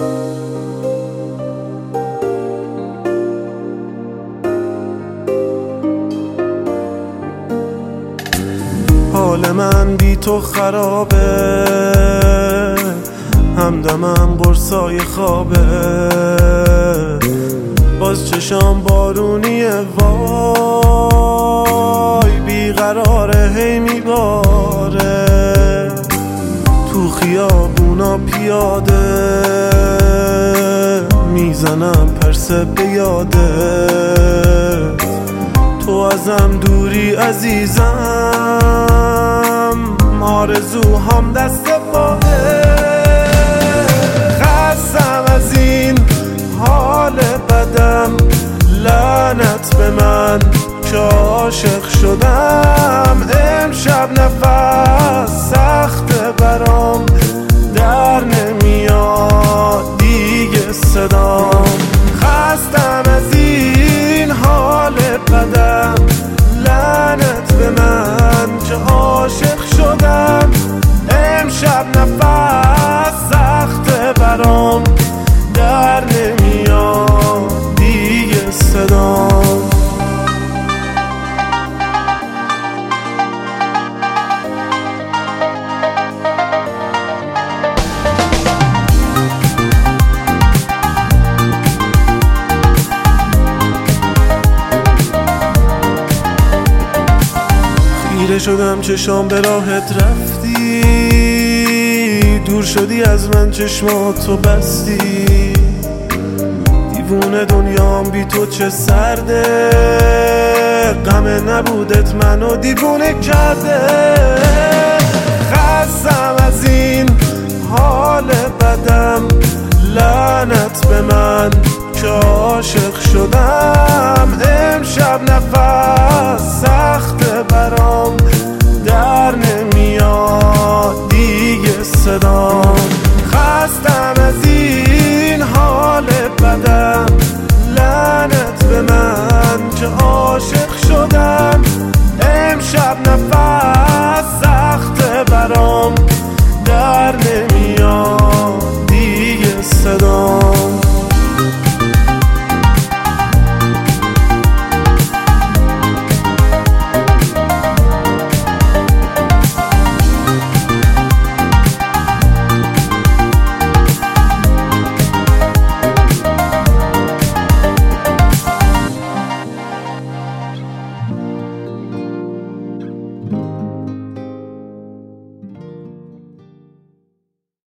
حال من بی تو خرابه، همدمم قرصای خوابه، باز چشام بارونیه وای، بیقراره هی میباره، تو خیابونا پیاده میزنم پرسه به یاده، تو ازم دوری عزیزم، آرزوهام دست پاهه، خستم از این حال بدم، لعنت به من که عاشق شدم، امشب نفس سخت برام، در نمیاد دیگه صدام، خستم از این حال بدم، لعنت به من که عاشق شدم، امشب نفس سخت برام، در نمیاد دیگه صدام. خیره شدم چشام به راحت رفتی، دور شدی از من چشماتو بستی، دیوونه دنیام بی تو چه سرده، غم نبودت منو دیوونه کرده، خستم از این حال بدم، لعنت به من که عاشق شدم، امشب نفس سخت برام، در نمیاد دیگه صدام، خستم از این حال بدم، لعنت به من که عاشق